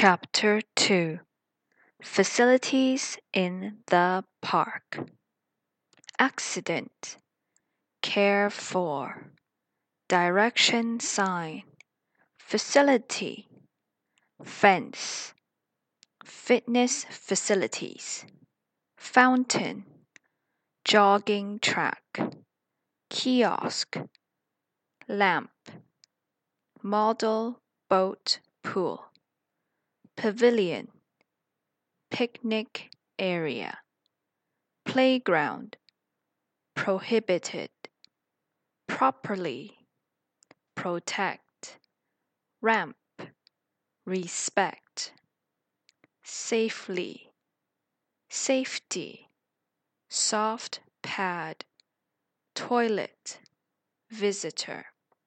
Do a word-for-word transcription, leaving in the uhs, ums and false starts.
Chapter two Facilities in the Park. Accident. Care for. Direction sign. Facility. Fence. Fitness facilities. Fountain. Jogging track. Kiosk. Lamp. Model boat pool. Pavilion. Picnic area. Playground. Prohibited. Properly. Protect. Ramp. Respect. Safely. Safety. Soft pad. Toilet. Visitor.